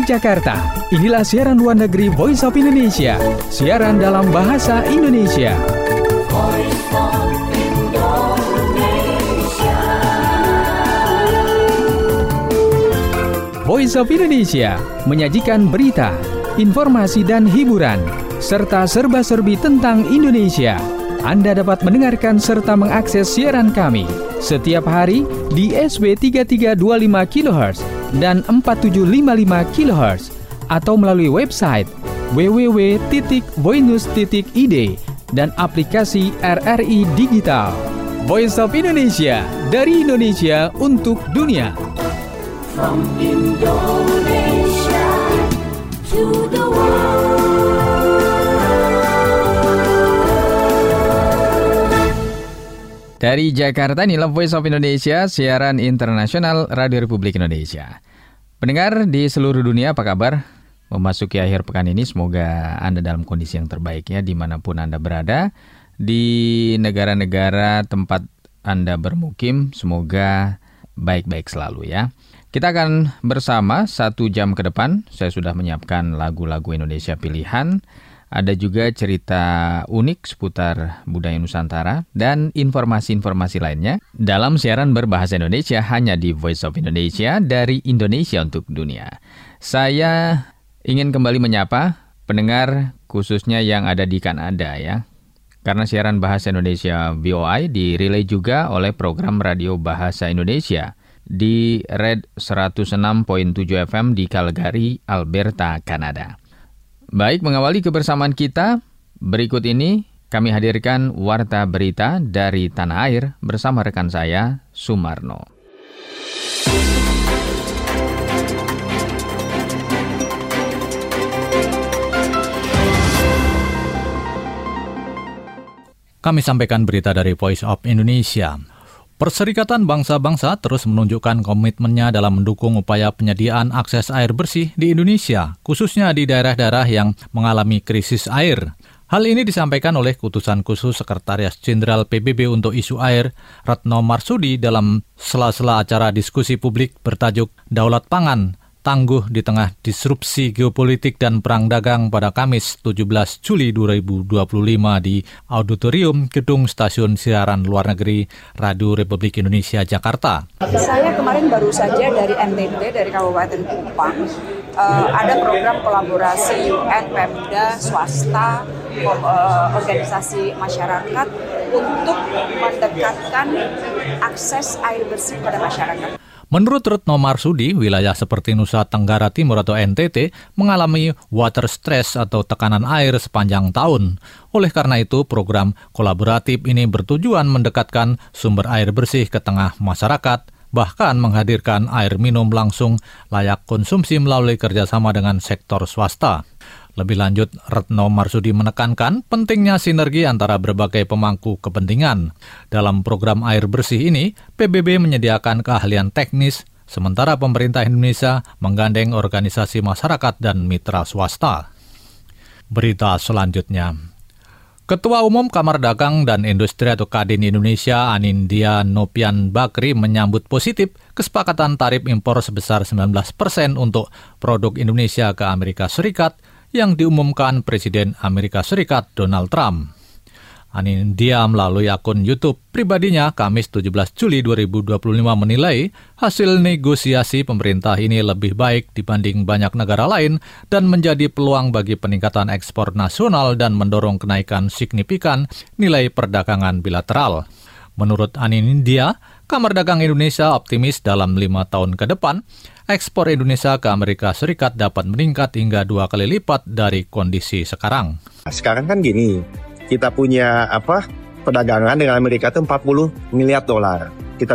Dari Jakarta, inilah siaran luar negeri Voice of Indonesia, siaran dalam bahasa Indonesia. Voice of Indonesia. Voice of Indonesia menyajikan berita, informasi dan hiburan, serta serba-serbi tentang Indonesia. Anda dapat mendengarkan serta mengakses siaran kami setiap hari di SW 3325 kHz dan 4755 kHz atau melalui website www.voinews.id dan aplikasi RRI Digital. Voice of Indonesia, dari Indonesia untuk dunia. From Indonesia to the world. Dari Jakarta, inilah Voice of Indonesia, siaran internasional Radio Republik Indonesia. Pendengar di seluruh dunia, apa kabar? Memasuki akhir pekan ini, semoga Anda dalam kondisi yang terbaik ya, dimanapun Anda berada. Di negara-negara tempat Anda bermukim, semoga baik-baik selalu ya. Kita akan bersama 1 jam ke depan. Saya sudah menyiapkan lagu-lagu Indonesia pilihan. Ada juga cerita unik seputar budaya Nusantara dan informasi-informasi lainnya dalam siaran berbahasa Indonesia hanya di Voice of Indonesia, dari Indonesia untuk dunia. Saya ingin kembali menyapa pendengar khususnya yang ada di Kanada ya. Karena siaran bahasa Indonesia VOI dirilai juga oleh program radio bahasa Indonesia di Red 106.7 FM di Calgary, Alberta, Kanada. Baik, mengawali kebersamaan kita, berikut ini kami hadirkan Warta Berita dari Tanah Air bersama rekan saya, Sumarno. Kami sampaikan berita dari Voice of Indonesia. Perserikatan Bangsa-Bangsa terus menunjukkan komitmennya dalam mendukung upaya penyediaan akses air bersih di Indonesia, khususnya di daerah-daerah yang mengalami krisis air. Hal ini disampaikan oleh Utusan Khusus Sekretaris Jenderal PBB untuk Isu Air, Retno Marsudi, dalam sela-sela acara diskusi publik bertajuk Daulat Pangan, Tangguh di Tengah Disrupsi Geopolitik dan Perang Dagang pada Kamis 17 Juli 2025 di Auditorium Gedung Stasiun Siaran Luar Negeri Radio Republik Indonesia Jakarta. Saya kemarin baru saja dari NTT, dari Kabupaten Kupang. Ada program kolaborasi UN, Pemda, swasta, organisasi masyarakat untuk mendekatkan akses air bersih pada masyarakat. Menurut Retno Marsudi, wilayah seperti Nusa Tenggara Timur atau NTT mengalami water stress atau tekanan air sepanjang tahun. Oleh karena itu, program kolaboratif ini bertujuan mendekatkan sumber air bersih ke tengah masyarakat, bahkan menghadirkan air minum langsung layak konsumsi melalui kerjasama dengan sektor swasta. Lebih lanjut, Retno Marsudi menekankan pentingnya sinergi antara berbagai pemangku kepentingan. Dalam program air bersih ini, PBB menyediakan keahlian teknis, sementara pemerintah Indonesia menggandeng organisasi masyarakat dan mitra swasta. Berita selanjutnya. Ketua Umum Kamar Dagang dan Industri atau Kadin Indonesia, Anindya Nopian Bakri, menyambut positif kesepakatan tarif impor sebesar 19% untuk produk Indonesia ke Amerika Serikat yang diumumkan Presiden Amerika Serikat Donald Trump. Anindya melalui akun YouTube pribadinya Kamis 17 Juli 2025 menilai hasil negosiasi pemerintah ini lebih baik dibanding banyak negara lain dan menjadi peluang bagi peningkatan ekspor nasional dan mendorong kenaikan signifikan nilai perdagangan bilateral. Menurut Anindya, Kamar Dagang Indonesia optimis dalam 5 tahun ke depan, ekspor Indonesia ke Amerika Serikat dapat meningkat hingga 2 kali lipat dari kondisi sekarang. Sekarang kan gini, kita punya perdagangan dengan Amerika itu 40 miliar dolar. Kita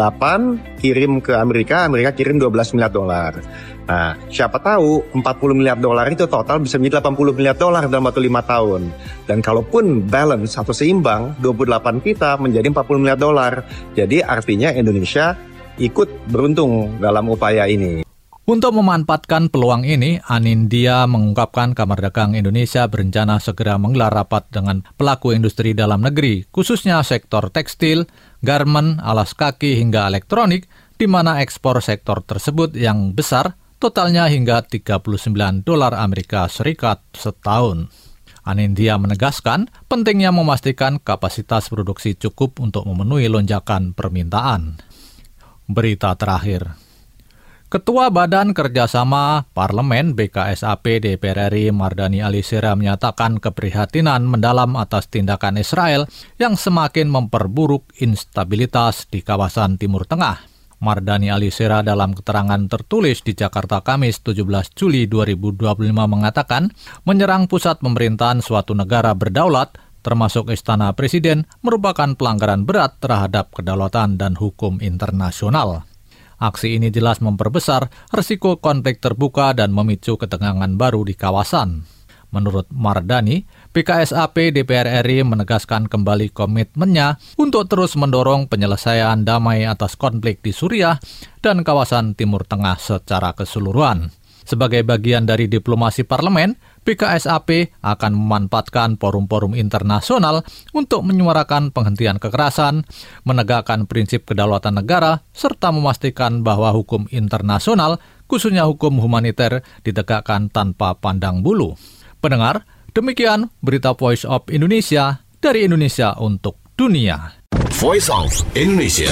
28 kirim ke Amerika, Amerika kirim 12 miliar dolar. Nah, siapa tahu 40 miliar dolar itu total bisa menjadi 80 miliar dolar dalam waktu 5 tahun. Dan kalaupun balance atau seimbang, 28 kita menjadi 40 miliar dolar. Jadi artinya Indonesia ikut beruntung dalam upaya ini. Untuk memanfaatkan peluang ini, Anindya mengungkapkan Kamar Dagang Indonesia berencana segera menggelar rapat dengan pelaku industri dalam negeri, khususnya sektor tekstil, garmen, alas kaki hingga elektronik, di mana ekspor sektor tersebut yang besar totalnya hingga $39 Amerika Serikat setahun. Anindya menegaskan pentingnya memastikan kapasitas produksi cukup untuk memenuhi lonjakan permintaan. Berita terakhir. Ketua Badan Kerjasama Parlemen BKSAP DPR RI Mardhani Alisera menyatakan keprihatinan mendalam atas tindakan Israel yang semakin memperburuk instabilitas di kawasan Timur Tengah. Mardhani Alisera dalam keterangan tertulis di Jakarta Kamis 17 Juli 2025 mengatakan menyerang pusat pemerintahan suatu negara berdaulat termasuk Istana Presiden merupakan pelanggaran berat terhadap kedaulatan dan hukum internasional. Aksi ini jelas memperbesar risiko konflik terbuka dan memicu ketegangan baru di kawasan. Menurut Mardhani, BKSAP DPR RI menegaskan kembali komitmennya untuk terus mendorong penyelesaian damai atas konflik di Suriah dan kawasan Timur Tengah secara keseluruhan. Sebagai bagian dari diplomasi parlemen, BKSAP akan memanfaatkan forum-forum internasional untuk menyuarakan penghentian kekerasan, menegakkan prinsip kedaulatan negara, serta memastikan bahwa hukum internasional, khususnya hukum humaniter, ditegakkan tanpa pandang bulu. Pendengar, demikian berita Voice of Indonesia dari Indonesia untuk dunia. Voice of Indonesia.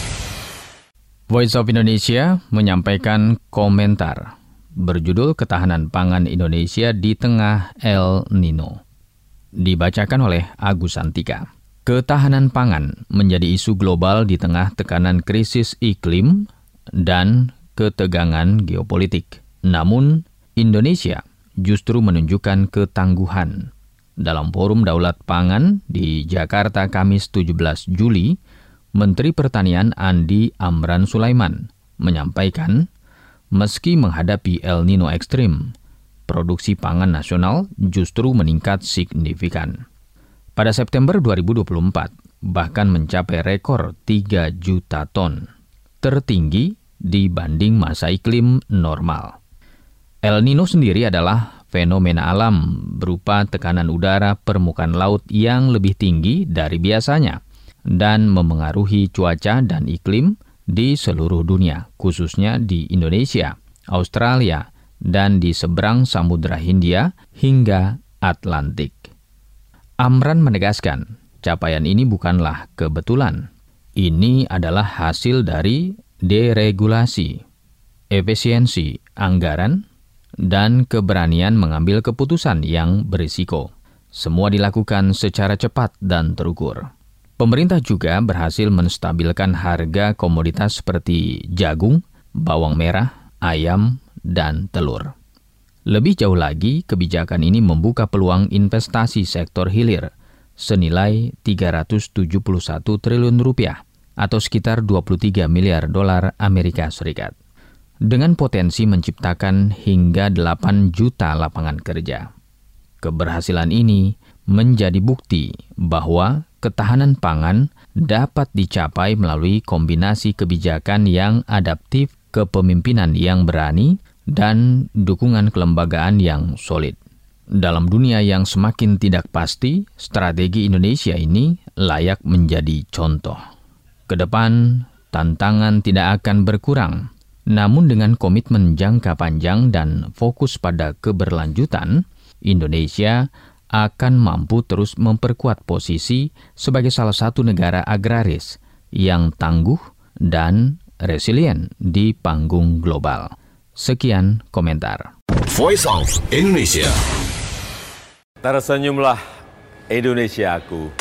Voice of Indonesia menyampaikan komentar berjudul Ketahanan Pangan Indonesia di Tengah El Nino. Dibacakan oleh Agus Santika. Ketahanan pangan menjadi isu global di tengah tekanan krisis iklim dan ketegangan geopolitik. Namun, Indonesia justru menunjukkan ketangguhan. Dalam Forum Daulat Pangan di Jakarta Kamis 17 Juli, Menteri Pertanian Andi Amran Sulaiman menyampaikan, meski menghadapi El Nino ekstrim, produksi pangan nasional justru meningkat signifikan. Pada September 2024, bahkan mencapai rekor 3 juta ton, tertinggi dibanding masa iklim normal. El Nino sendiri adalah fenomena alam berupa tekanan udara permukaan laut yang lebih tinggi dari biasanya dan memengaruhi cuaca dan iklim di seluruh dunia, khususnya di Indonesia, Australia, dan di seberang Samudra Hindia hingga Atlantik. Amran menegaskan, capaian ini bukanlah kebetulan. Ini adalah hasil dari deregulasi, efisiensi anggaran, dan keberanian mengambil keputusan yang berisiko. Semua dilakukan secara cepat dan terukur. Pemerintah juga berhasil menstabilkan harga komoditas seperti jagung, bawang merah, ayam, dan telur. Lebih jauh lagi, kebijakan ini membuka peluang investasi sektor hilir senilai 371 triliun rupiah atau sekitar 23 miliar dolar Amerika Serikat. Dengan potensi menciptakan hingga 8 juta lapangan kerja. Keberhasilan ini menjadi bukti bahwa ketahanan pangan dapat dicapai melalui kombinasi kebijakan yang adaptif, kepemimpinan yang berani, dan dukungan kelembagaan yang solid. Dalam dunia yang semakin tidak pasti, strategi Indonesia ini layak menjadi contoh. Kedepan, tantangan tidak akan berkurang. Namun dengan komitmen jangka panjang dan fokus pada keberlanjutan, Indonesia akan mampu terus memperkuat posisi sebagai salah satu negara agraris yang tangguh dan resilient di panggung global. Sekian komentar. Voice of Indonesia. Tersenyumlah Indonesiaku.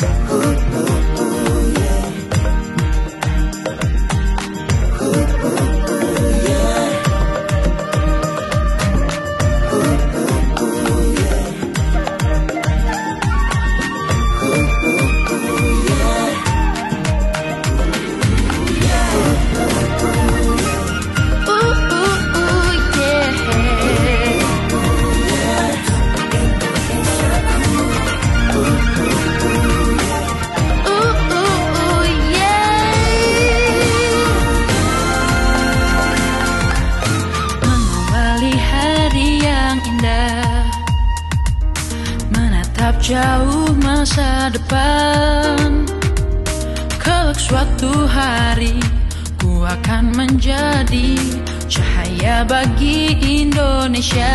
Jauh masa depan, kelak suatu hari ku akan menjadi cahaya bagi Indonesia.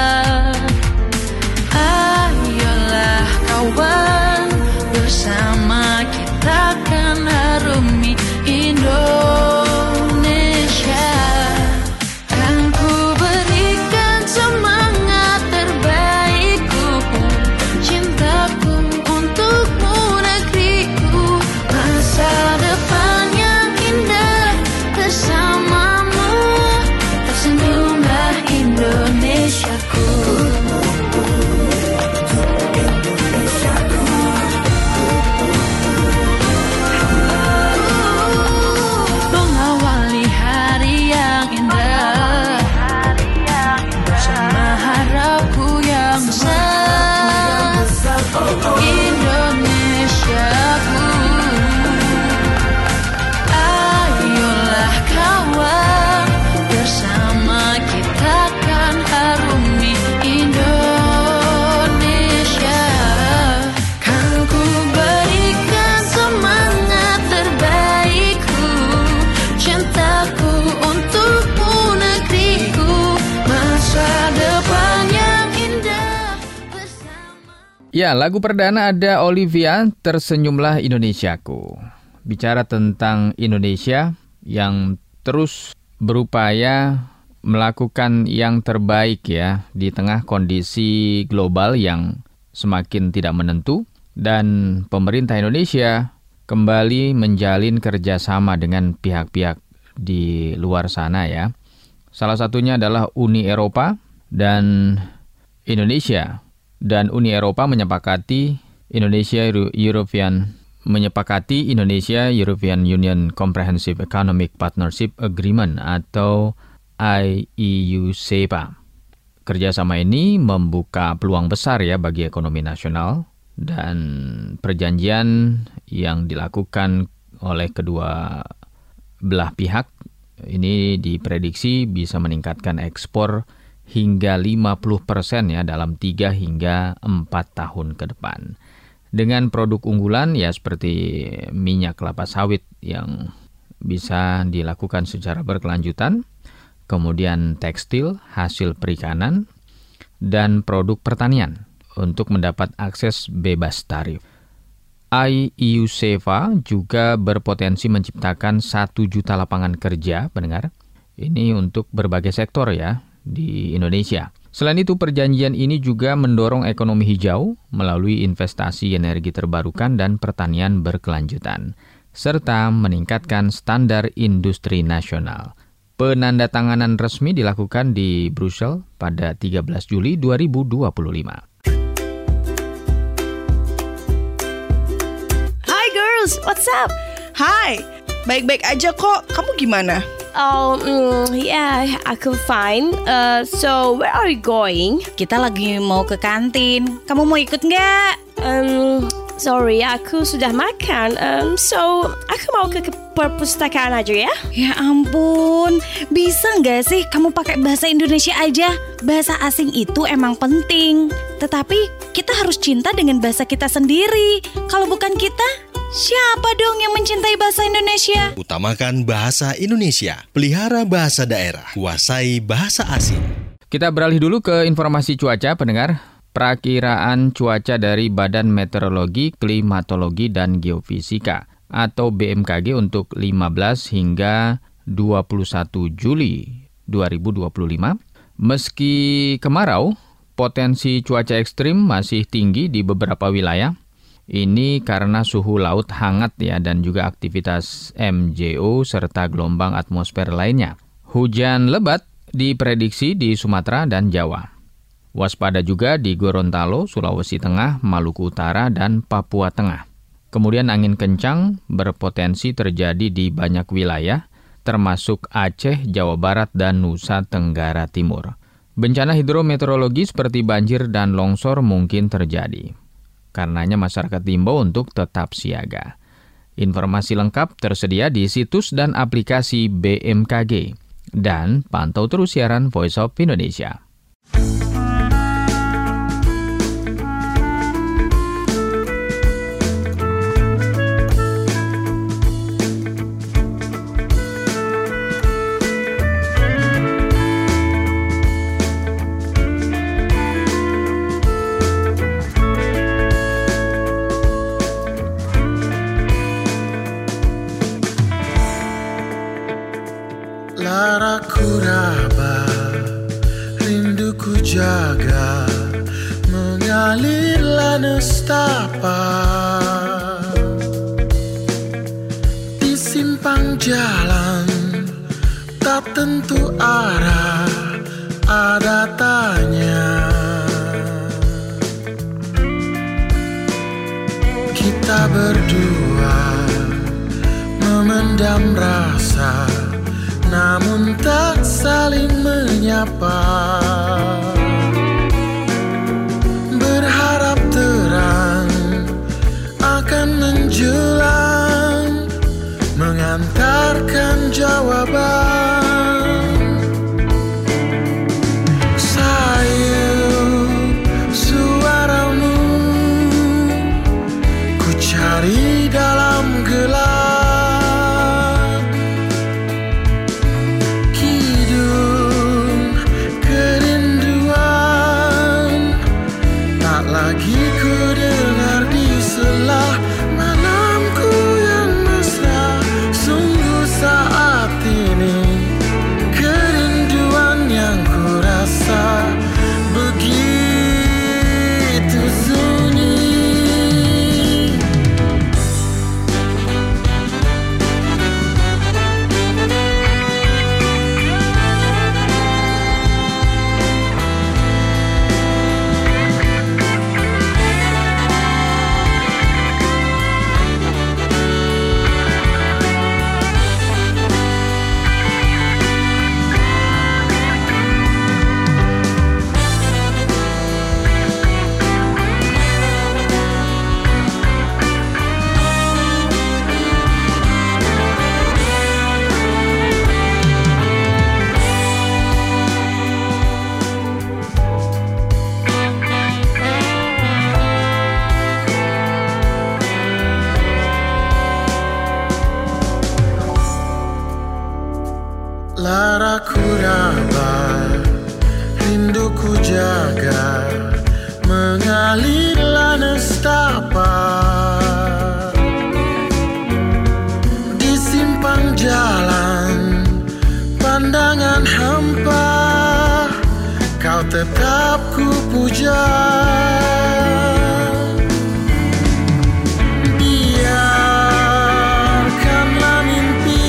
Ayolah kawan, bersama kita kan harumi Indonesia. Kan ku berikan semangat terbaikku, cintaku untukmu negeriku, masa depan yang indah bersamamu, tersenyumlah Indonesiaku. Mengawali hari yang indah bersama harapku yang besar, Indonesiaku. Ayolah kawan, bersama kita kan harumi Indonesia. Kan ku berikan semangat terbaikku, cintaku untukmu negeriku, masa depan yang indah bersama. Ya, lagu perdana ada Olivia, Tersenyumlah Indonesiaku. Bicara tentang Indonesia yang terus berupaya melakukan yang terbaik ya di tengah kondisi global yang semakin tidak menentu, dan pemerintah Indonesia kembali menjalin kerjasama dengan pihak-pihak di luar sana ya. Salah satunya adalah Uni Eropa dan Indonesia. Dan Uni Eropa menyepakati Indonesia European Union Comprehensive Economic Partnership Agreement atau IEU-SEPA. Kerjasama ini membuka peluang besar ya bagi ekonomi nasional, dan perjanjian yang dilakukan oleh kedua belah pihak ini diprediksi bisa meningkatkan ekspor hingga 50% ya dalam 3 hingga 4 tahun ke depan. Dengan produk unggulan ya seperti minyak kelapa sawit yang bisa dilakukan secara berkelanjutan, kemudian tekstil, hasil perikanan, dan produk pertanian untuk mendapat akses bebas tarif. IEU-SEPA juga berpotensi menciptakan 1 juta lapangan kerja, pendengar. Ini untuk berbagai sektor ya di Indonesia. Selain itu, perjanjian ini juga mendorong ekonomi hijau melalui investasi energi terbarukan dan pertanian berkelanjutan, serta meningkatkan standar industri nasional. Penandatanganan resmi dilakukan di Brussels pada 13 Juli 2025. Hi girls, what's up? Hai, baik-baik aja kok. Kamu gimana? Yeah, aku fine. So, where are you going? Kita lagi mau ke kantin. Kamu mau ikut nggak? Sorry, aku sudah makan. So, aku mau ke perpustakaan aja ya. Ya ampun, bisa nggak sih kamu pakai bahasa Indonesia aja? Bahasa asing itu emang penting, tetapi kita harus cinta dengan bahasa kita sendiri. Kalau bukan kita, siapa dong yang mencintai bahasa Indonesia? Utamakan bahasa Indonesia, pelihara bahasa daerah, kuasai bahasa asing. Kita beralih dulu ke informasi cuaca, pendengar. Perakiraan cuaca dari Badan Meteorologi, Klimatologi, dan Geofisika atau BMKG untuk 15 hingga 21 Juli 2025. Meski kemarau, potensi cuaca ekstrim masih tinggi di beberapa wilayah. Ini karena suhu laut hangat ya, dan juga aktivitas MJO serta gelombang atmosfer lainnya. Hujan lebat diprediksi di Sumatera dan Jawa. Waspada juga di Gorontalo, Sulawesi Tengah, Maluku Utara, dan Papua Tengah. Kemudian angin kencang berpotensi terjadi di banyak wilayah, termasuk Aceh, Jawa Barat, dan Nusa Tenggara Timur. Bencana hidrometeorologi seperti banjir dan longsor mungkin terjadi. Karenanya masyarakat diimbau untuk tetap siaga. Informasi lengkap tersedia di situs dan aplikasi BMKG. Dan pantau terus siaran Voice of Indonesia. berjalan, tak tentu arah, ada tanya. Kita berdua memendam rasa, namun tak saling menyapa. Berharap terang akan menjulang, mengantarkan jawaban. Sayu suaramu ku cari dalam gelap, kidung kerinduan tak lagi ku dengar di selah malamku yang mesra. Sungguh saat ini kerinduan yang ku rasa begitu sunyi. Laraku raba, rinduku jaga, mengalirlah nestapa. Di simpang jalan, pandangan hampa, kau tetap ku puja. Biarkanlah mimpi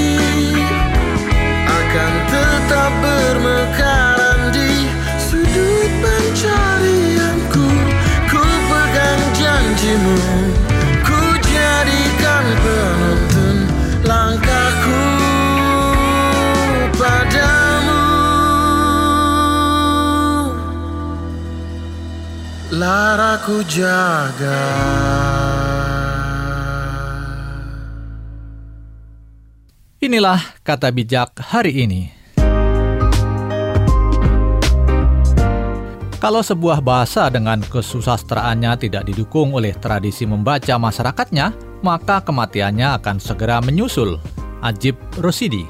akan tetap bermekaran di sudut pencarianku. Ku pegang janjimu, ku jadikan penuntun langkahku padamu. Laraku jaga. Inilah kata bijak hari ini. Kalau sebuah bahasa dengan kesusastraannya tidak didukung oleh tradisi membaca masyarakatnya, maka kematiannya akan segera menyusul. Ajib Rosidi.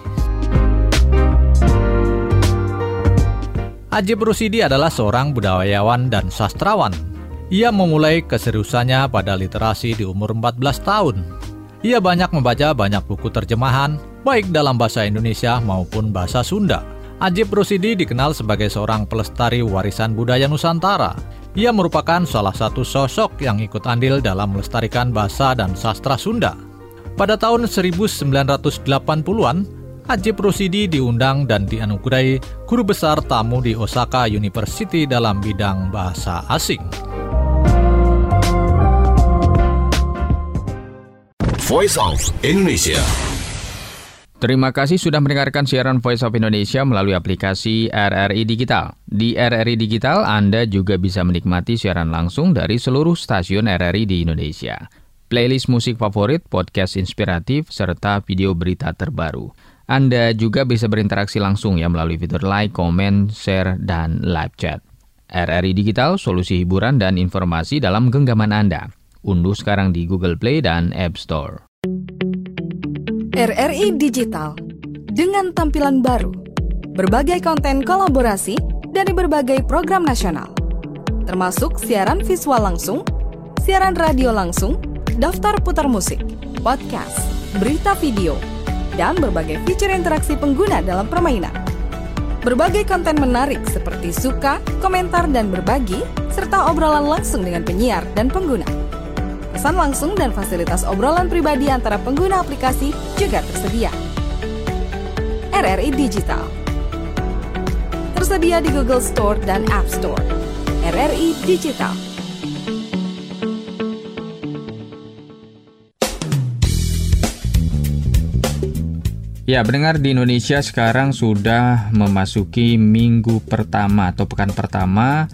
Ajib Rosidi adalah seorang budayawan dan sastrawan. Ia memulai keseriusannya pada literasi di umur 14 tahun. Ia banyak membaca banyak buku terjemahan, baik dalam bahasa Indonesia maupun bahasa Sunda. Ajib Rosidi dikenal sebagai seorang pelestari warisan budaya Nusantara. Ia merupakan salah satu sosok yang ikut andil dalam melestarikan bahasa dan sastra Sunda. Pada tahun 1980-an, Ajib Rosidi diundang dan dianugerahi guru besar tamu di Osaka University dalam bidang bahasa asing. Voice of Indonesia. Terima kasih sudah mendengarkan siaran Voice of Indonesia melalui aplikasi RRI Digital. Di RRI Digital, Anda juga bisa menikmati siaran langsung dari seluruh stasiun RRI di Indonesia. Playlist musik favorit, podcast inspiratif, serta video berita terbaru. Anda juga bisa berinteraksi langsung ya melalui fitur like, komen, share, dan live chat. RRI Digital, solusi hiburan dan informasi dalam genggaman Anda. Unduh sekarang di Google Play dan App Store. RRI Digital, dengan tampilan baru, berbagai konten kolaborasi dari berbagai program nasional, termasuk siaran visual langsung, siaran radio langsung, daftar putar musik, podcast, berita video, dan berbagai fitur interaksi pengguna dalam permainan. Berbagai konten menarik seperti suka, komentar, dan berbagi, serta obrolan langsung dengan penyiar dan pengguna. Pesan langsung dan fasilitas obrolan pribadi antara pengguna aplikasi juga tersedia. RRI Digital tersedia di Google Store dan App Store. RRI Digital. Ya, pendengar, di Indonesia sekarang sudah memasuki minggu pertama atau pekan pertama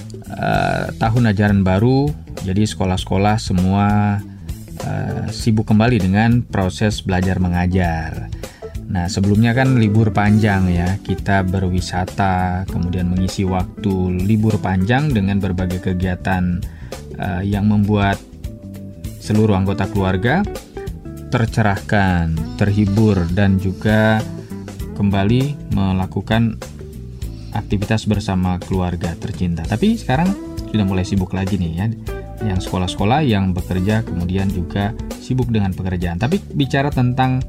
tahun ajaran baru. Jadi sekolah-sekolah semua sibuk kembali dengan proses belajar mengajar. Nah, sebelumnya kan libur panjang ya, kita berwisata, kemudian mengisi waktu libur panjang dengan berbagai kegiatan yang membuat seluruh anggota keluarga tercerahkan, terhibur, dan juga kembali melakukan aktivitas bersama keluarga tercinta. Tapi sekarang sudah mulai sibuk lagi nih ya, yang sekolah-sekolah yang bekerja kemudian juga sibuk dengan pekerjaan. Tapi bicara tentang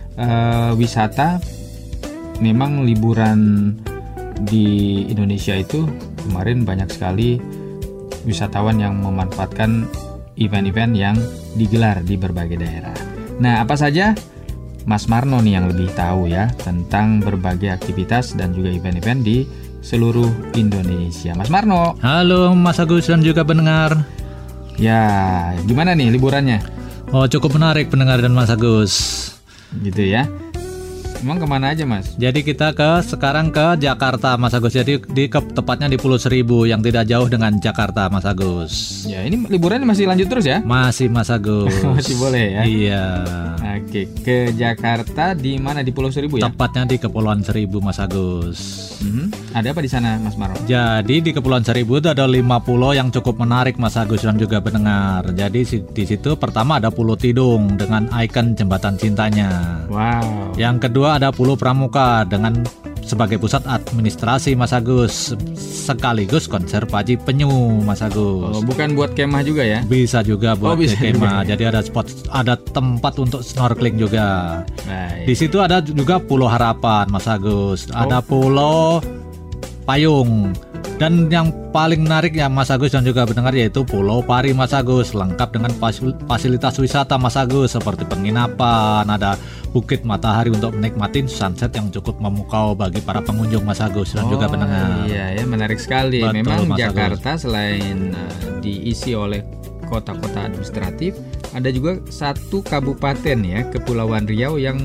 wisata, memang liburan di Indonesia itu kemarin banyak sekali wisatawan yang memanfaatkan event-event yang digelar di berbagai daerah. Nah, apa saja? Mas Marno nih yang lebih tahu ya tentang berbagai aktivitas dan juga event-event di seluruh Indonesia. Mas Marno. Halo Mas Agus dan juga pendengar. Ya, gimana nih liburannya? Oh, cukup menarik pendengar dan Mas Agus. Gitu ya. Emang kemana aja Mas? Jadi kita sekarang ke Jakarta Mas Agus. Jadi tepatnya di Pulau Seribu yang tidak jauh dengan Jakarta Mas Agus. Ya, ini liburannya masih lanjut terus ya? Masih Mas Agus. Masih boleh ya? Iya. Oke, ke Jakarta di mana, di Pulau Seribu ya? Tepatnya di Kepulauan Seribu Mas Agus. Ada apa di sana Mas Marno? Jadi di Kepulauan Seribu itu ada 5 pulau yang cukup menarik Mas Agus dan juga pendengar. Jadi di situ pertama ada Pulau Tidung dengan ikon jembatan cintanya. Wow. Yang kedua ada Pulau Pramuka dengan sebagai pusat administrasi Mas Agus, sekaligus konservasi penyu Mas Agus. Oh, bukan buat kemah juga ya? Bisa juga buat bisa kemah. juga. Jadi ada tempat untuk snorkeling juga. Baik. Di situ ada juga Pulau Harapan Mas Agus. Ada Pulau Payung. Dan yang paling menarik ya Mas Agus dan juga pendengar yaitu Pulau Pari Mas Agus, lengkap dengan fasilitas wisata Mas Agus seperti penginapan, ada Bukit Matahari untuk menikmati sunset yang cukup memukau bagi para pengunjung Mas Agus dan juga pendengar. Iya ya, menarik sekali. Betul, Memang Mas Jakarta Agus. selain diisi oleh kota-kota administratif, ada juga satu kabupaten ya, Kepulauan Riau yang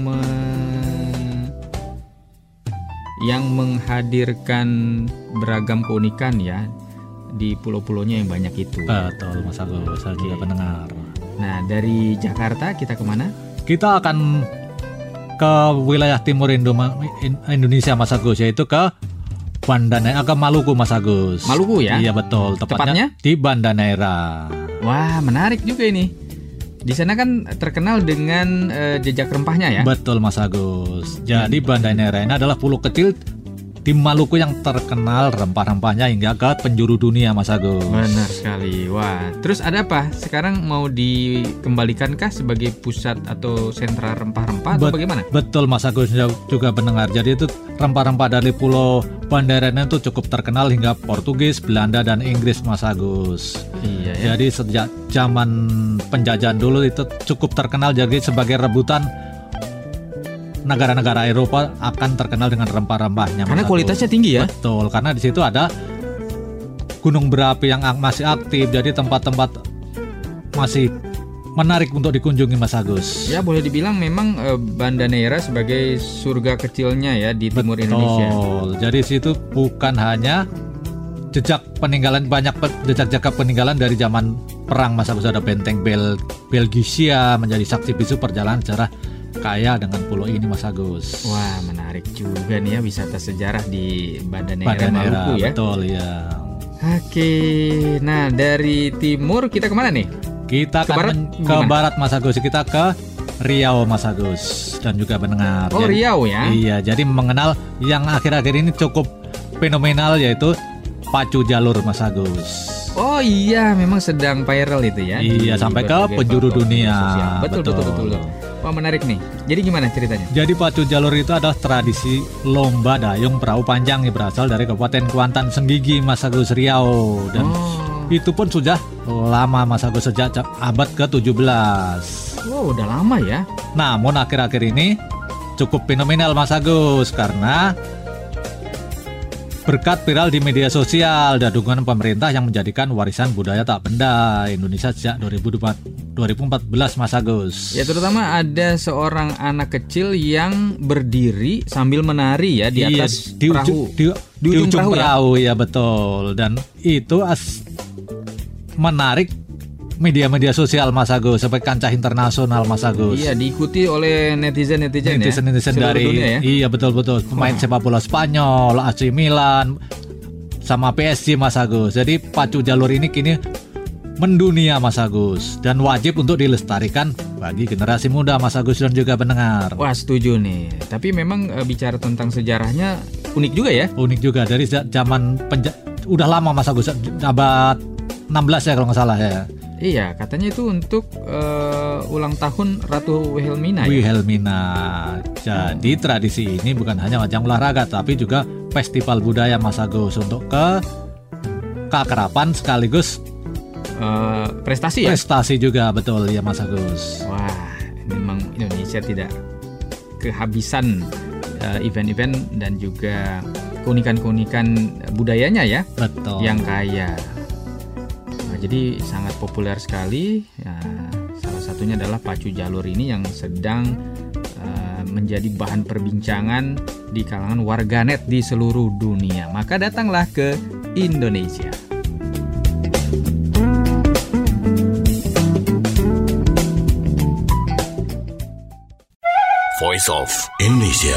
menghadirkan beragam keunikan ya di pulau-pulaunya yang banyak itu. Betul Mas Agus, saya juga pendengar. Nah, dari Jakarta kita kemana? Kita akan ke wilayah timur Indonesia Mas Agus, yaitu ke Banda Neira, ke Maluku Mas Agus. Maluku ya? Iya betul, tepatnya di Banda Neira. Wah, menarik juga ini. Di sana kan terkenal dengan jejak rempahnya ya? Betul Mas Agus. Jadi Banda Neira ini adalah pulau kecil di Maluku yang terkenal rempah-rempahnya hingga ke penjuru dunia Mas Agus. Benar sekali. Wah, terus ada apa? Sekarang mau dikembalikankah sebagai pusat atau sentra rempah-rempah atau bagaimana? Betul Mas Agus juga pendengar. Jadi itu rempah-rempah dari Pulau Banda Neira itu cukup terkenal hingga Portugis, Belanda dan Inggris Mas Agus. Iya ya. Jadi sejak zaman penjajahan dulu itu cukup terkenal jadi sebagai rebutan negara-negara Eropa akan terkenal dengan rempah-rempahnya. Karena kualitasnya tinggi ya? Betul, karena di situ ada gunung berapi yang masih aktif, jadi tempat-tempat masih menarik untuk dikunjungi Mas Agus. Ya, boleh dibilang memang Banda Neira sebagai surga kecilnya ya di timur Indonesia. Betul, jadi situ bukan hanya jejak peninggalan, banyak jejak-jejak peninggalan dari zaman perang Mas Agus. Ada benteng Belgisia menjadi saksi bisu perjalanan sejarah kaya dengan pulau ini Mas Agus. Wah, menarik juga nih ya wisata sejarah di Banda Neira Maluku ya. Betul ya. Oke, nah dari timur kita kemana nih? Kita akan ke barat Mas Agus. Kita ke Riau Mas Agus dan juga pendengar. Oh, Riau ya? Iya, jadi mengenal yang akhir-akhir ini cukup fenomenal yaitu pacu jalur Mas Agus. Oh iya, memang sedang viral itu ya. Iya, sampai ke penjuru dunia. Betul. Wah, menarik nih. Jadi gimana ceritanya? Jadi pacu jalur itu adalah tradisi lomba dayung perahu panjang yang berasal dari Kabupaten Kuantan Senggigi Mas Agus Riau. Dan Itu pun sudah lama Mas Agus, sejak abad ke-17. Wow, udah lama ya. Namun akhir-akhir ini cukup fenomenal Mas Agus, karena berkat viral di media sosial dan dukungan pemerintah yang menjadikan warisan budaya tak benda Indonesia sejak 2014 Mas Agus. Ya, terutama ada seorang anak kecil yang berdiri sambil menari ya di atas perahu. Di ujung perahu ya betul. Dan itu menarik media-media sosial Mas Agus, sampai kancah internasional Mas Agus. Iya, diikuti oleh netizen dari dunia, ya? Iya betul pemain sepak bola Spanyol, AC Milan sama PSG Mas Agus. Jadi pacu jalur ini kini mendunia Mas Agus, dan wajib untuk dilestarikan bagi generasi muda Mas Agus dan juga pendengar. Wah, setuju nih. Tapi memang bicara tentang sejarahnya unik juga ya. Unik juga, dari zaman udah lama Mas Agus, abad 16 ya kalau nggak salah ya. Iya, katanya itu untuk ulang tahun Ratu Wilhelmina. Wilhelmina. Jadi tradisi ini bukan hanya ajang olahraga, tapi juga festival budaya Mas Agus, untuk keakraban sekaligus prestasi ya? Prestasi juga, betul ya Mas Agus. Wah, memang Indonesia tidak kehabisan event-event dan juga keunikan-keunikan budayanya ya. Betul. Yang kaya. Jadi sangat populer sekali ya, salah satunya adalah pacu jalur ini yang sedang menjadi bahan perbincangan di kalangan warganet di seluruh dunia. Maka datanglah ke Indonesia. Voice of Indonesia.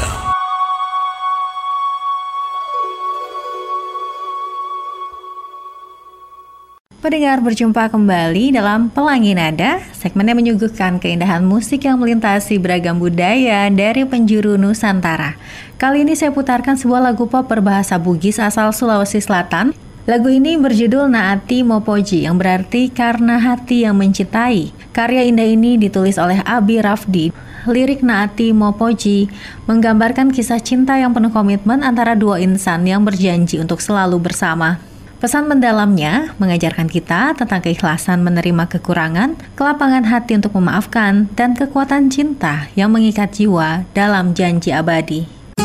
Pendengar, berjumpa kembali dalam Pelangi Nada, segmen yang menyuguhkan keindahan musik yang melintasi beragam budaya dari penjuru Nusantara. Kali ini saya putarkan sebuah lagu pop berbahasa Bugis asal Sulawesi Selatan. Lagu ini berjudul Naati Mopoji, yang berarti karena hati yang mencintai. Karya indah ini ditulis oleh Abi Rafdi. Lirik Naati Mopoji menggambarkan kisah cinta yang penuh komitmen antara dua insan yang berjanji untuk selalu bersama. Pesan mendalamnya mengajarkan kita tentang keikhlasan menerima kekurangan, kelapangan hati untuk memaafkan, dan kekuatan cinta yang mengikat jiwa dalam janji abadi.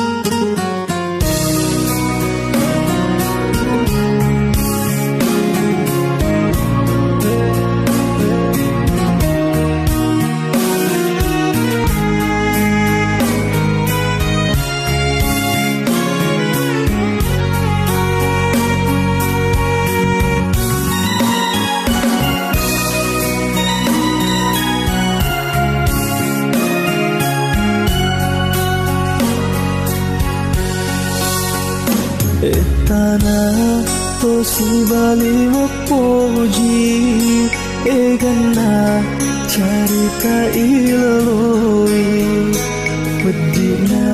Tanah tosi bali mopoji egana carita ilaloi pedina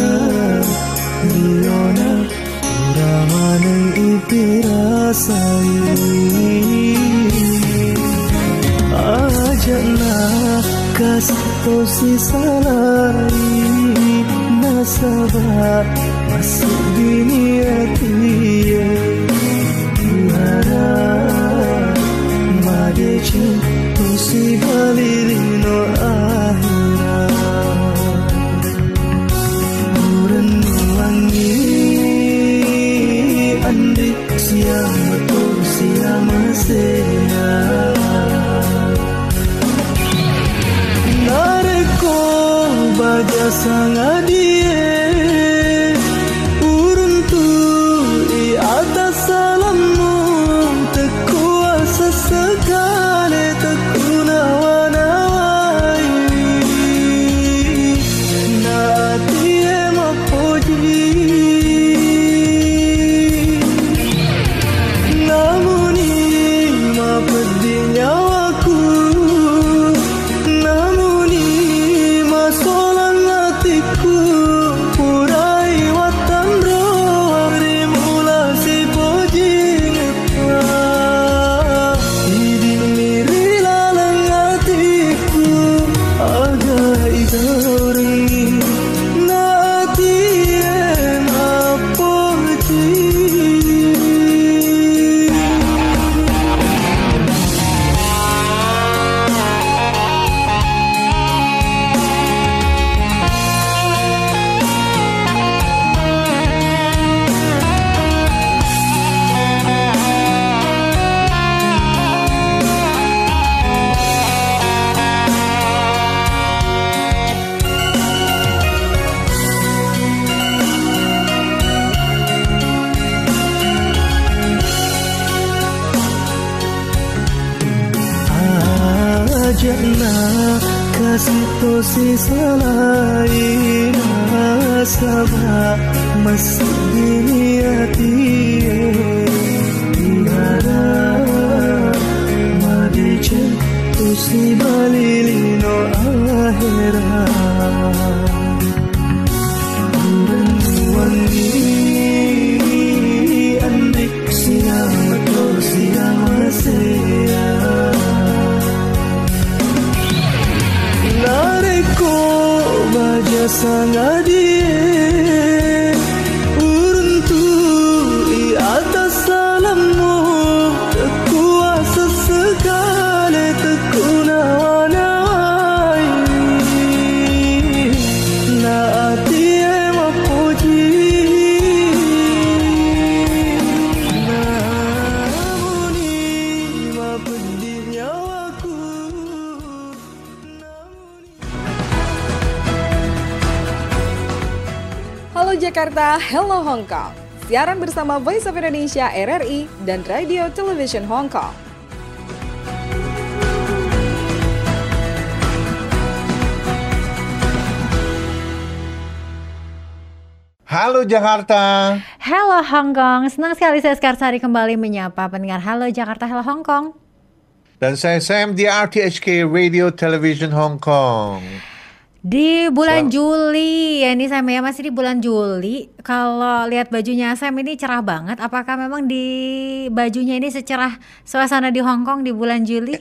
diona uramaneng ipirasai ajana kas tosi salai nasabah masuk dunia dia Tiara Madeci Tusi balirino akhirat Murenung wangi Andi siang betul siang masenya Nareko baja sangat dia atas salammu tak kuasa sekali tak kunawana pernah kasih tosi salain sabah masih diniati tiada madice tosi balilino akhirat wangi andik siapa tosi amasya nareko baja sangadie uruntu i atas salammu kuasa sekali tekunawanai naati mapuji namuni mapedih nyawaku. Halo Jakarta, hello Hong Kong. Siaran bersama Voice of Indonesia RRI dan Radio Television Hong Kong. Halo Jakarta. Halo Hong Kong, senang sekali saya Skarsari kembali menyapa pendengar Halo Jakarta, Halo Hong Kong. Dan saya Sam di RTHK Radio Television Hong Kong. Di bulan Juli, ya ini Sam ya, masih di bulan Juli. Kalau lihat bajunya Sam ini cerah banget. Apakah memang di bajunya ini secerah suasana di Hong Kong di bulan Juli?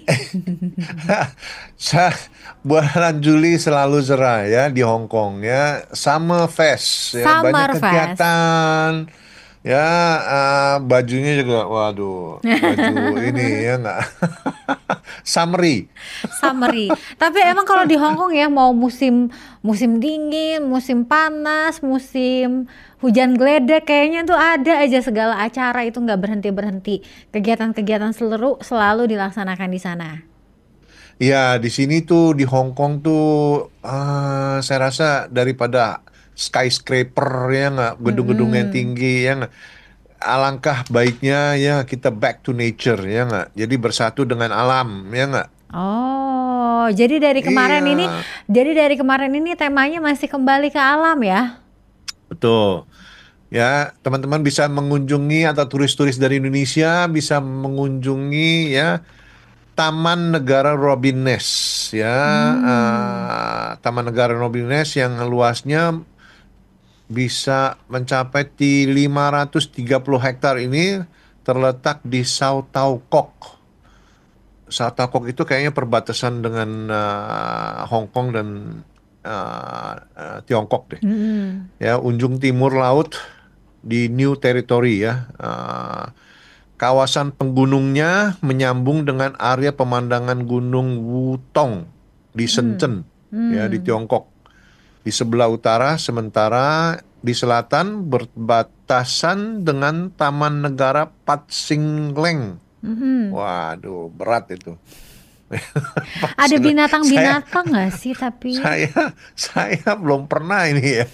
Bulan Juli selalu cerah ya di Hong Kong ya. Summer Fest ya, banyak kegiatan. Ya, bajunya juga, waduh, baju ini ya nggak, summery. Tapi emang kalau di Hong Kong ya mau musim dingin, musim panas, musim hujan geledek, kayaknya tuh ada aja segala acara itu nggak berhenti. Kegiatan-kegiatan selalu dilaksanakan di sana. Ya, di sini tuh di Hong Kong tuh, saya rasa daripada skyscraper ya nggak, gedung-gedung yang tinggi ya nggak, alangkah baiknya ya kita back to nature ya nggak, jadi bersatu dengan alam ya nggak. Oh, jadi dari kemarin ini temanya masih kembali ke alam ya? Betul. Ya, teman-teman bisa mengunjungi atau turis-turis dari Indonesia bisa mengunjungi ya Taman Negara Robin Ness ya, Taman Negara Robin Ness yang luasnya bisa mencapai di 530 hektar ini terletak di Sao Tau Kok. Sao Tau Kok itu kayaknya perbatasan dengan Hong Kong dan Tiongkok deh. Ya, ujung timur laut di New Territory ya. Kawasan penggunungnya menyambung dengan area pemandangan Gunung Wutong di Shenzhen ya di Tiongkok. Di sebelah utara, sementara di selatan berbatasan dengan Taman Negara Pat Sing Leng. Waduh, berat itu. Ada binatang-binatang nggak sih tapi? Saya belum pernah ini ya.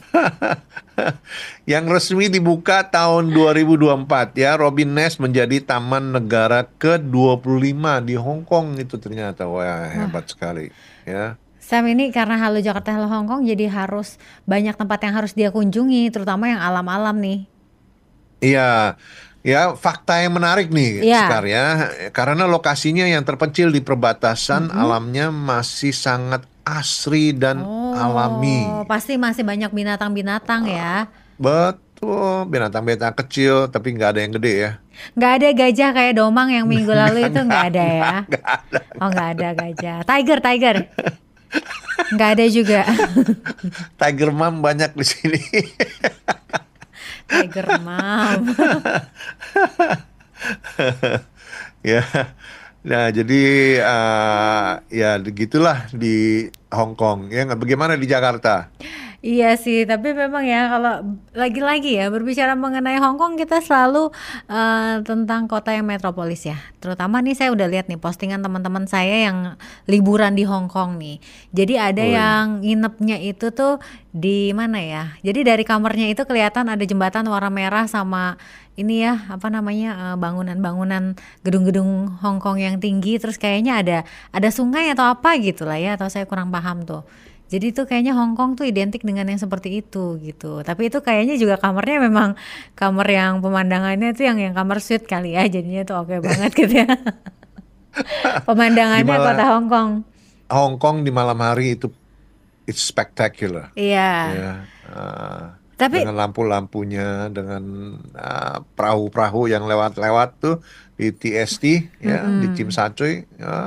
Yang resmi dibuka tahun 2024 ya, Robin Ness menjadi Taman Negara ke-25 di Hong Kong itu ternyata. Wah, hebat sekali ya. Sam, ini karena Halo Jakarta Halo Hong Kong jadi harus banyak tempat yang harus dia kunjungi, terutama yang alam-alam nih. Iya, ya fakta yang menarik nih Skar ya, karena lokasinya yang terpencil di perbatasan, alamnya masih sangat asri dan alami. Pasti masih banyak binatang-binatang ya. Betul, binatang-binatang kecil tapi nggak ada yang gede ya. Nggak ada gajah kayak Domang yang minggu lalu itu nggak ada ya? Oh nggak ada gajah. Tiger. Nggak ada juga. Tiger Mom banyak di sini. Tiger Mom. Ya, nah jadi ya begitulah di Hong Kong. Ya, bagaimana di Jakarta? Iya sih, tapi memang ya kalau lagi-lagi ya berbicara mengenai Hong Kong kita selalu tentang kota yang metropolis ya. Terutama nih saya udah lihat nih postingan teman-teman saya yang liburan di Hong Kong nih. Jadi ada yang nginepnya itu tuh di mana ya? Jadi dari kamarnya itu kelihatan ada jembatan warna merah sama ini ya apa namanya bangunan-bangunan gedung-gedung Hong Kong yang tinggi. Terus kayaknya ada sungai atau apa gitu lah ya. Atau saya kurang paham tuh. Jadi itu kayaknya Hong Kong tuh identik dengan yang seperti itu gitu. Tapi itu kayaknya juga kamarnya memang kamar yang pemandangannya tuh yang kamar suite kali ya. Jadinya tuh oke banget gitu ya. Pemandangannya kota Hong Kong. Hong Kong di malam hari itu it's spectacular. Iya. Ya, Tapi dengan lampu-lampunya, dengan perahu-perahu yang lewat-lewat tuh di TST ya, di Tsim Sha Tsui,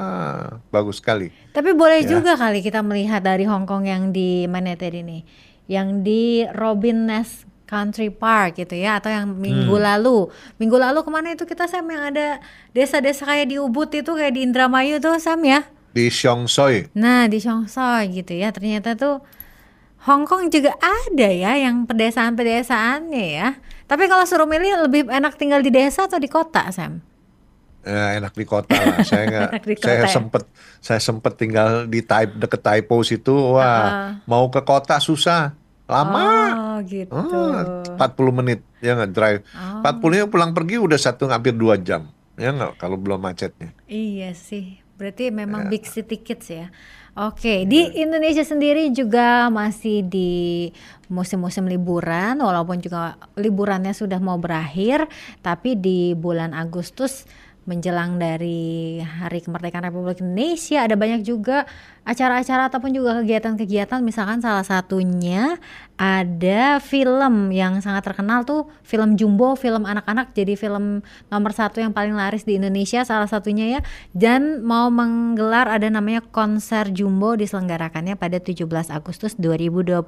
bagus sekali. Tapi boleh Ya. juga kali kita melihat dari Hong Kong yang di mana tadi nih, yang di Robin Nest Country Park gitu ya, atau yang minggu lalu kemana itu kita Sam yang ada desa-desa kayak di Ubud itu kayak di Indramayu tuh Sam ya. Di Siong Soi. Nah di Chongsoi gitu ya, ternyata tuh Hong Kong juga ada ya yang pedesaan-pedesaannya ya. Tapi kalau suruh milih lebih enak tinggal di desa atau di kota Sam? Ya, enak di kota lah. Enak di kota ya? Saya sempet tinggal di deket Taipo situ. Wah, mau ke kota susah, lama. Oh gitu. 40 menit ya nggak drive. 40 pulang pergi udah hampir 2 jam. Ya nggak kalau belum macetnya. Iya sih. Berarti memang big city kids ya. Oke, di Indonesia sendiri juga masih di musim-musim liburan, walaupun juga liburannya sudah mau berakhir, tapi di bulan Agustus menjelang dari Hari Kemerdekaan Republik Indonesia ada banyak juga acara-acara ataupun juga kegiatan-kegiatan. Misalkan salah satunya ada film yang sangat terkenal tuh, film Jumbo, film anak-anak, jadi film nomor 1 yang paling laris di Indonesia salah satunya ya. Dan mau menggelar ada namanya konser Jumbo, diselenggarakannya pada 17 Agustus 2025.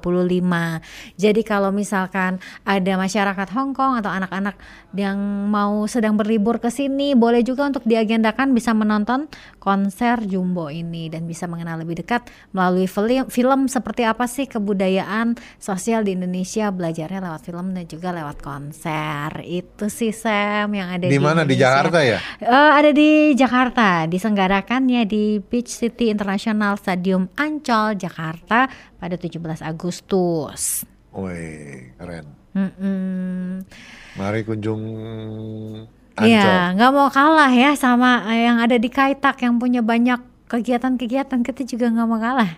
Jadi kalau misalkan ada masyarakat Hong Kong atau anak-anak yang mau sedang berlibur ke sini, boleh juga untuk diagendakan bisa menonton konser Jumbo ini dan bisa mengenal lebih dekat melalui film seperti apa sih kebudayaan sosial di Indonesia, belajarnya lewat film dan juga lewat konser. Itu sih Sam yang ada di mana? Di Indonesia. Jakarta ya? Ada di Jakarta, diselenggarakannya di Beach City International Stadium Ancol, Jakarta pada 17 Agustus. Wih, keren. Mm-mm. Mari kunjung Ancol. Iya, nggak mau kalah ya sama yang ada di Kaitak yang punya banyak kegiatan-kegiatan. Kita juga nggak mau kalah.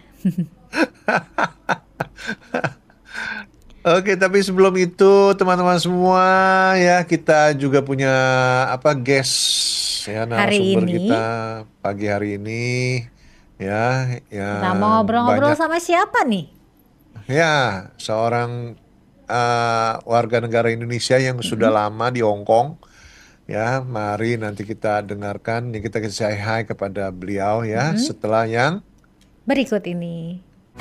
Oke, tapi sebelum itu teman-teman semua ya, kita juga punya guest ya, narasumber kita pagi hari ini ya. Kita mau ngobrol-ngobrol sama siapa nih? Ya, seorang warga negara Indonesia yang sudah lama di Hong Kong. Ya, mari nanti kita dengarkan, kita say hi kepada beliau ya setelah yang berikut ini.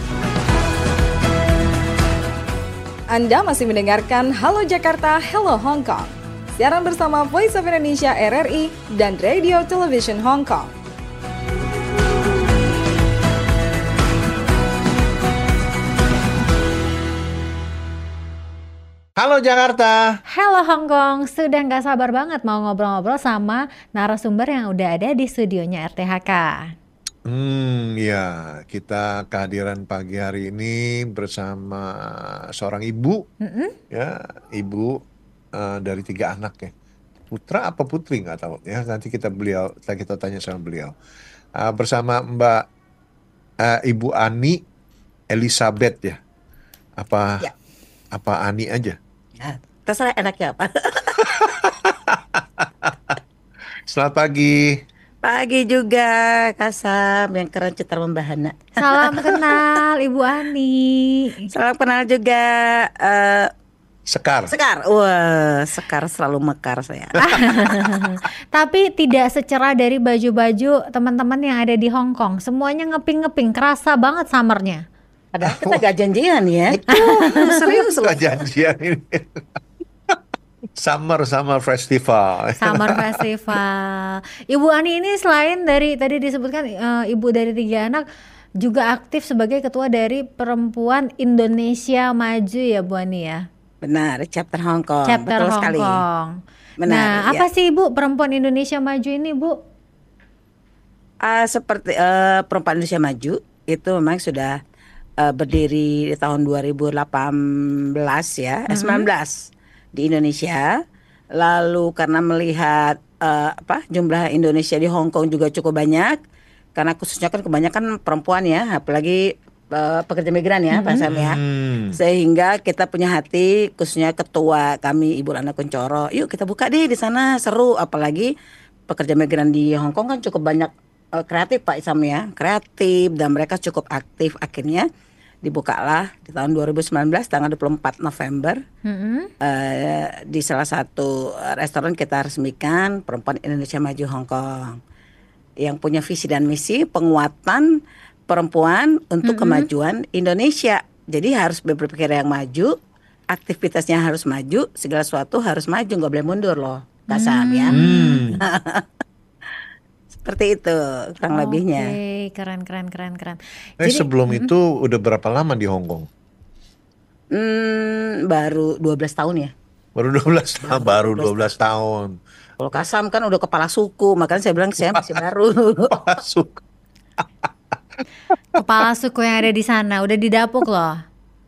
Anda masih mendengarkan Halo Jakarta, Hello Hong Kong. Siaran bersama Voice of Indonesia RRI dan Radio Television Hong Kong. Halo Jakarta. Halo Hong Kong, sudah nggak sabar banget mau ngobrol-ngobrol sama narasumber yang udah ada di studionya RTHK. Ya, kita kehadiran pagi hari ini bersama seorang ibu, ya, ibu dari 3 anak ya, putra apa putri nggak tahu ya. Nanti kita tanya sama beliau. Bersama Mbak Ibu Ani Elizabeth ya, apa Ani aja? Ya, terserah enaknya apa. Selamat pagi. Pagi juga, Kasam yang keren cetar membahana. Salam kenal Ibu Ani. Salam kenal juga Sekar. Wah, Sekar selalu mekar saya. Tapi tidak secerah dari baju-baju teman-teman yang ada di Hong Kong. Semuanya ngeping-ngeping, kerasa banget summernya. Padahal kita gak janjian ya. Serius loh. Gak janjian ini. Summer Festival. Summer Festival. Ibu Ani ini selain dari tadi disebutkan ibu dari 3 anak, juga aktif sebagai ketua dari Perempuan Indonesia Maju ya Bu Ani ya. Benar, chapter Hong Kong. Chapter Betul Hong sekali. Kong. Benar, Nah, ya. apa sih Bu Perempuan Indonesia Maju ini Bu? Seperti Perempuan Indonesia Maju itu memang sudah berdiri di tahun 2018 ya, 19 di Indonesia. Lalu karena melihat jumlah Indonesia di Hong Kong juga cukup banyak, karena khususnya kan kebanyakan perempuan ya, apalagi pekerja migran ya Pak Sam ya. Sehingga kita punya hati, khususnya ketua kami Ibu Lana Kuncoro, yuk kita buka deh di sana, seru. Apalagi pekerja migran di Hong Kong kan cukup banyak kreatif Pak Sam ya, kreatif, dan mereka cukup aktif. Akhirnya dibukalah di tahun 2019 tanggal 24 November di salah satu restoran kita resmikan Perempuan Indonesia Maju Hong Kong, yang punya visi dan misi penguatan perempuan untuk kemajuan Indonesia. Jadi harus berpikir yang maju, aktivitasnya harus maju, segala sesuatu harus maju, nggak boleh mundur loh Kak Sam ya. Seperti itu kurang lebihnya. Oke, keren. Sebelum itu udah berapa lama di Hong Kong? Baru 12 tahun ya. Baru 12 tahun. Baru 12 tahun. Kalau Kasam kan udah kepala suku, makanya saya bilang saya masih baru. Kepala suku. Kepala suku yang ada di sana udah didapuk loh.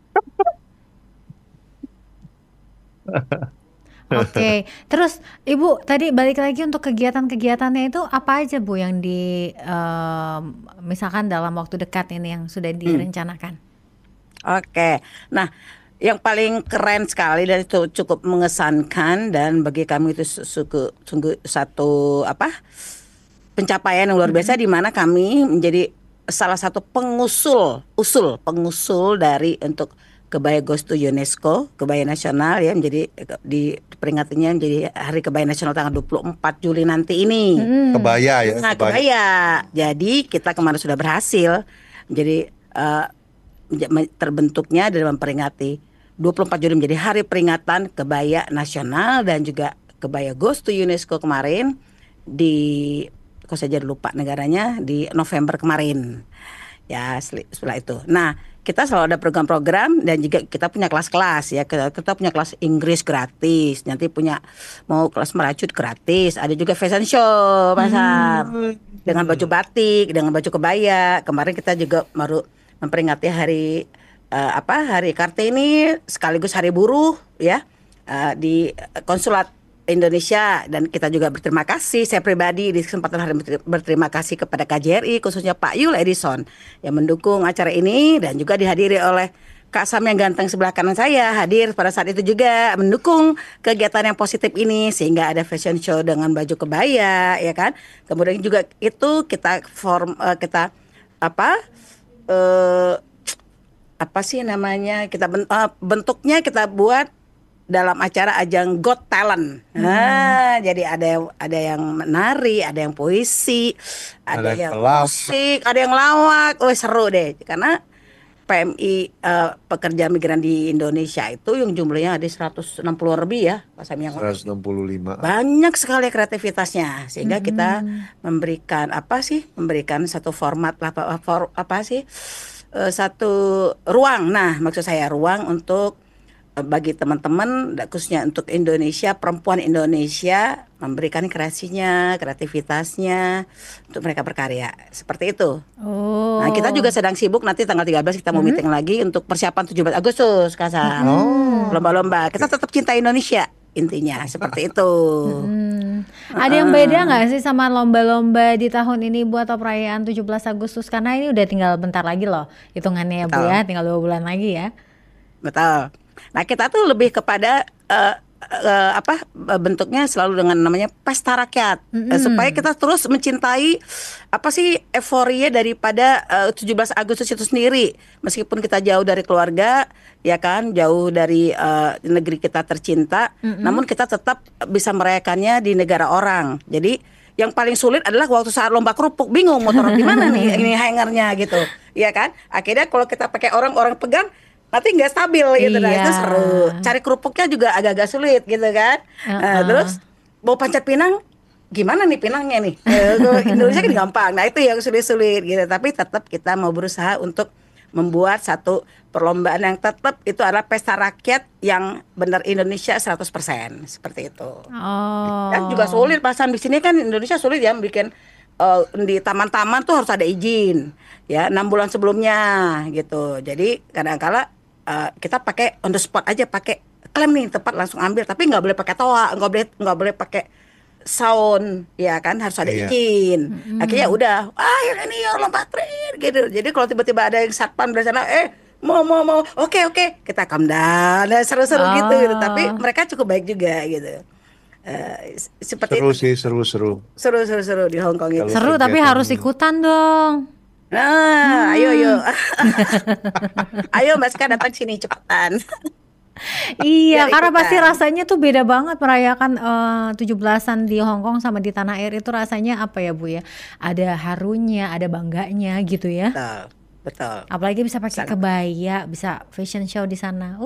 Oke, terus Ibu tadi balik lagi untuk kegiatan-kegiatannya itu apa aja Bu yang misalkan dalam waktu dekat ini yang sudah direncanakan? Oke, nah yang paling keren sekali dan itu cukup mengesankan dan bagi kami itu sungguh satu pencapaian yang luar biasa, di mana kami menjadi salah satu pengusul dari untuk Kebaya Goes to UNESCO, Kebaya Nasional ya, menjadi diperingatinya menjadi Hari Kebaya Nasional tanggal 24 Juli nanti ini. Kebaya ya. Nah, kebaya. Jadi kita kemarin sudah berhasil menjadi terbentuknya dan memperingati 24 Juli menjadi Hari Peringatan Kebaya Nasional, dan juga Kebaya Goes to UNESCO kemarin kok saja lupa negaranya, di November kemarin. Ya, setelah itu. Nah, kita selalu ada program-program dan juga kita punya kelas-kelas ya. Kita punya kelas Inggris gratis, nanti mau kelas merajut gratis. Ada juga fashion show pasar dengan baju batik, dengan baju kebaya. Kemarin kita juga baru memperingati hari Kartini sekaligus Hari Buruh ya, di Konsulat Indonesia, dan kita juga berterima kasih, saya pribadi di kesempatan hari berterima kasih kepada KJRI, khususnya Pak Yul Edison yang mendukung acara ini, dan juga dihadiri oleh Kak Sam yang ganteng sebelah kanan saya, hadir pada saat itu juga mendukung kegiatan yang positif ini, sehingga ada fashion show dengan baju kebaya ya kan. Kemudian juga itu kita bentuknya kita buat dalam acara ajang Got Talent. Jadi ada yang menari, ada yang puisi, ada yang musik, ada yang lawak. Seru deh, karena PMI pekerja migran di Indonesia itu yang jumlahnya ada 160 lebih ya, Pak Sam, yang 165. banyak sekali kreativitasnya, sehingga kita memberikan satu format satu ruang. Nah, maksud saya ruang untuk bagi teman-teman, khususnya untuk Indonesia, perempuan Indonesia, memberikan kreativitasnya untuk mereka berkarya. Seperti itu. Nah, kita juga sedang sibuk, nanti tanggal 13 kita mau meeting lagi untuk persiapan 17 Agustus, Kasa. Lomba-lomba. Kita tetap cinta Indonesia, intinya. Seperti itu. Ada yang beda nggak sih sama lomba-lomba di tahun ini buat perayaan 17 Agustus? Karena ini udah tinggal bentar lagi loh, hitungannya ya Bu ya, tinggal 2 bulan lagi ya. Betul. Nah, kita tuh lebih kepada bentuknya selalu dengan namanya pesta rakyat, supaya kita terus mencintai euforia daripada 17 Agustus itu sendiri, meskipun kita jauh dari keluarga ya kan, jauh dari negeri kita tercinta, namun kita tetap bisa merayakannya di negara orang. Jadi yang paling sulit adalah waktu saat lomba kerupuk, bingung mau taruh di mana nih ini hangernya gitu ya kan. Akhirnya kalau kita pakai orang pegang nanti nggak stabil gitu. Nah, itu seru. Cari kerupuknya juga agak-agak sulit gitu kan. Terus bawa pancat pinang gimana nih pinangnya nih? Indonesia kan gampang. Nah itu yang sulit-sulit gitu. Tapi tetap kita mau berusaha untuk membuat satu perlombaan yang tetap itu adalah pesta rakyat yang benar Indonesia 100%, seperti itu. Dan juga sulit pasan di sini kan Indonesia sulit ya bikin di taman-taman tuh harus ada izin ya 6 bulan sebelumnya gitu. Jadi kadang-kala kita pakai on the spot aja, pakai klaim nih tempat langsung ambil, tapi nggak boleh pakai toa, nggak boleh pakai sound, ya kan harus ada izin. Akhirnya udah, ini ya lompat tren gitu. Jadi kalau tiba-tiba ada yang satpam dari sana, mau, oke, kita calm down, seru-seru gitu. Tapi mereka cukup baik juga gitu. Seperti seru itu. sih, seru. Seru di Hong Kong itu. Seru tapi harus ikutan dong. Nah, ayo. Ayo Mbak Ska datang sini cepetan. Iya, karena pasti rasanya tuh beda banget merayakan 17-an di Hong Kong sama di tanah air itu rasanya apa ya Bu ya? Ada harunya, ada bangganya gitu ya. Betul. Apalagi bisa pakai kebaya, bisa fashion show di sana.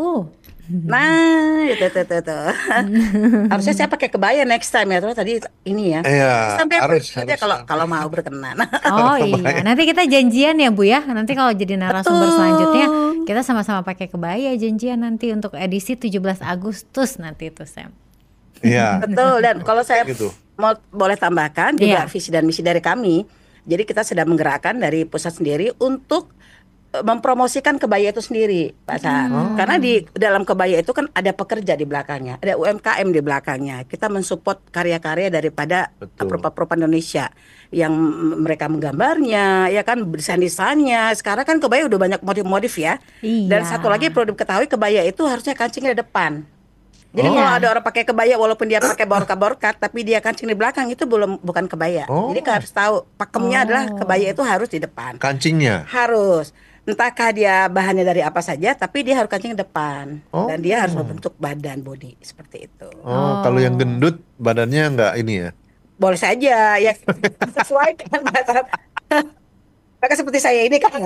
Nah, itu. Harusnya saya pakai kebaya next time ya. Terus tadi ini ya. Iya, harus kalau mau berkenan. Oh iya, nanti kita janjian ya Bu ya. Nanti kalau jadi narasumber selanjutnya kita sama-sama pakai kebaya janjian nanti untuk edisi 17 Agustus nanti itu Sam. Iya. Betul, dan kalau saya boleh tambahkan juga visi dan misi dari kami. Jadi kita sedang menggerakkan dari pusat sendiri untuk mempromosikan kebaya itu sendiri, Pak San. Karena di dalam kebaya itu kan ada pekerja di belakangnya, ada UMKM di belakangnya. Kita mensupport karya-karya daripada perempuan Indonesia yang mereka menggambarnya, ya kan desain-desainnya. Sekarang kan kebaya udah banyak modif-modif ya. Dan satu lagi perlu diketahui, kebaya itu harusnya kancingnya di depan. Jadi kalau ada orang pakai kebaya walaupun dia pakai borka-borka tapi dia kancing di belakang itu bukan kebaya. Jadi harus tahu pakemnya adalah kebaya itu harus di depan. Kancingnya harus. Entahkah dia bahannya dari apa saja tapi dia harus kancing di depan. Dan dia harus membentuk badan body seperti itu. Kalau yang gendut badannya enggak ini ya. Boleh saja ya sesuai dengan badan. Maka seperti saya ini kan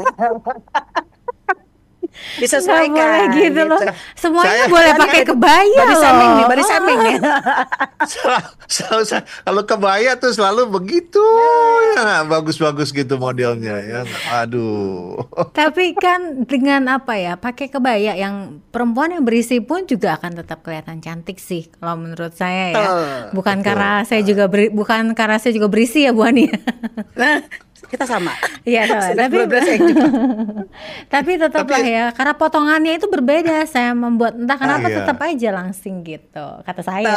disesuaikan boleh gitu loh. Semuanya boleh pakai kebaya loh. Body shaming nih. Kalau kebaya tuh selalu begitu ya, bagus-bagus gitu modelnya ya. Aduh. Tapi kan dengan apa ya, pakai kebaya yang perempuan yang berisi pun juga akan tetap kelihatan cantik sih kalau menurut saya ya. Bukan karena saya juga berisi ya Bu Ani. Nah, kita sama. Iya, tapi tetaplah ya, karena potongannya itu berbeda. Saya membuat entah kenapa tetap aja langsing gitu, kata saya.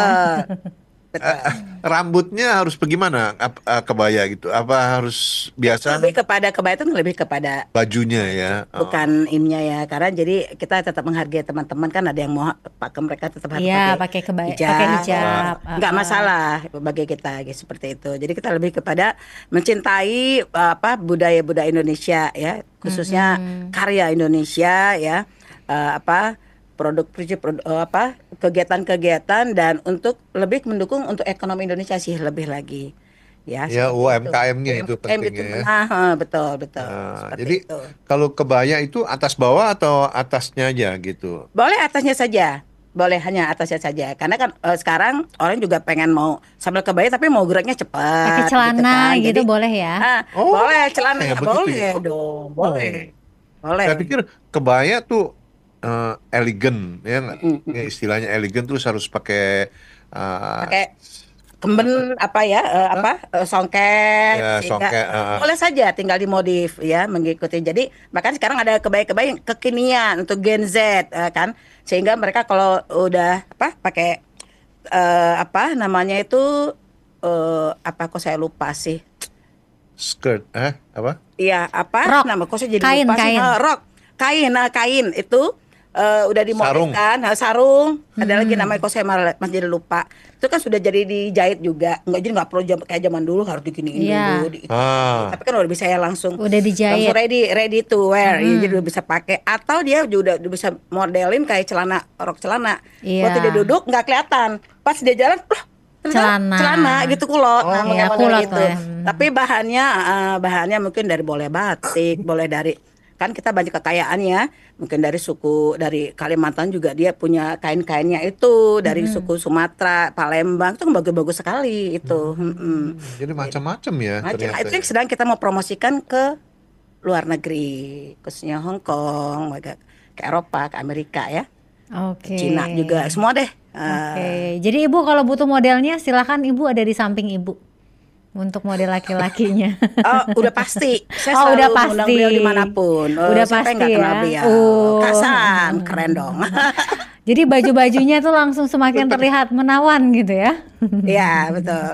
Rambutnya harus bagaimana kebaya gitu? Apa harus biasa? Lebih kepada kebaya itu lebih kepada bajunya ya. Bukan ininya ya, karena jadi kita tetap menghargai teman-teman kan ada yang mau pakai mereka tetap harus pakai kebaya, pakai hijab. Nggak masalah bagi kita gitu, seperti itu. Jadi kita lebih kepada mencintai budaya-budaya Indonesia ya, khususnya karya Indonesia ya, kegiatan-kegiatan dan untuk lebih mendukung untuk ekonomi Indonesia sih lebih lagi ya. Ya UMKM-nya itu pentingnya ya. Betul. Jadi itu. Kalau kebaya itu atas bawah atau atasnya aja gitu? Boleh atasnya saja. Boleh hanya atasnya saja. Karena kan sekarang orang juga pengen mau sambil kebaya tapi mau geraknya cepat. Pakai celana gitu, Jadi, boleh ya? Boleh celana boleh ya? dong. Boleh. Saya pikir kebaya tuh elegan ya, istilahnya elegan terus harus pakai kemben songket, boleh saja tinggal dimodif ya mengikuti. Jadi bahkan sekarang ada kebaya-kebaya yang kekinian untuk Gen Z kan, sehingga mereka kalau udah pakai namanya itu kok saya lupa sih, skirt iya rok. Nama kok saya jadi lupa sih. Rok kain itu udah dimodifkan, sarung. Ada lagi namanya kok saya masih jadi lupa. Itu kan sudah jadi dijahit juga. Nggak perlu kayak zaman dulu harus diginiin dulu. Tapi kan udah bisa ya langsung. Udah dijahit. Langsung ready to wear. Ya, jadi udah bisa pakai. Atau dia juga udah bisa modelin kayak rok celana. Waktu dia duduk nggak kelihatan. Pas dia jalan, celana gitu kulot. Kulot gitu. Tapi bahannya mungkin boleh batik, boleh dari kan kita banyak kekayaannya. Mungkin dari Kalimantan juga dia punya kain-kainnya itu, dari suku Sumatera, Palembang itu bagus-bagus sekali itu. Jadi macam-macam ya ternyata. Itu yang sedang kita mau promosikan ke luar negeri, khususnya Hong Kong, ke Eropa, ke Amerika ya. Oke. Cina juga, semua deh. Oke. Jadi Ibu kalau butuh modelnya silakan Ibu ada di samping Ibu. Untuk model laki-lakinya. Oh, udah pasti. Saya selalu udah pasti. mengundang beliau dimanapun. Udah Siapa pasti yang nggak kenal ya. beliau? Kasan, keren dong. Jadi baju-bajunya tuh langsung semakin terlihat menawan gitu ya. Iya, betul.